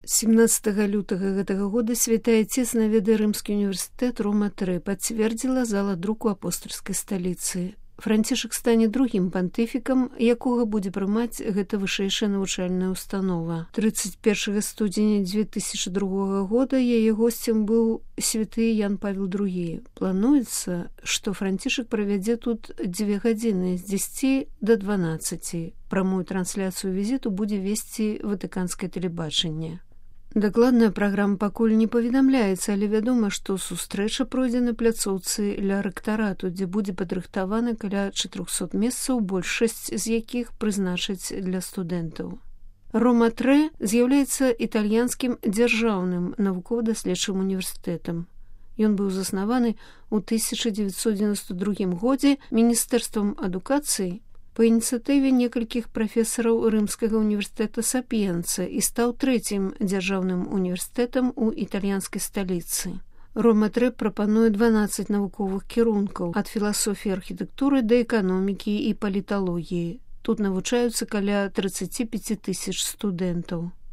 17 лютага гэтага года святы Отец наведае рымскі універсітэт Рома-3, пацвердзіла зала друку апостольскай сталіцы. Францішак стане другім пантыфікам, якога будзе прымаць гэта вышэйшая навучальная установа. 31 студзеня 2002 года яе госцем быў святы Ян Павел II. Плануецца, што Францішак правядзе тут 2 гадзіны з 10 до 12. Прамую трансляцыю візіту будзе весці ватыканскае тэлебачанне. Дакладная праграма пакуль не паведамляецца, але вядома, што сустрэча пройдзе на пляцоўцы ля рэктарату, дзе будзе падрыхтавана каля 400 месцаў, большасць з якіх прызначаць для студэнтаў. Рома-3 з'яўляецца італьянскім дзяржаўным навукова-даследчым універсітэтам. Ён быў заснаваны ў 1992 годзе Міністэрствам адукацыі па ініцыятыве некалькіх прафесараў Рымскага універсітэта Сапіенца і стаў 3-м дзяржаўным універсітэтам у італьянскай сталіцы. Рома-3 прапануе 12 навуковых кірункаў ад філасофіі архітэктуры да эканомікі і паліталогіі. Тут навучаюцца каля 35 000 студэнтаў.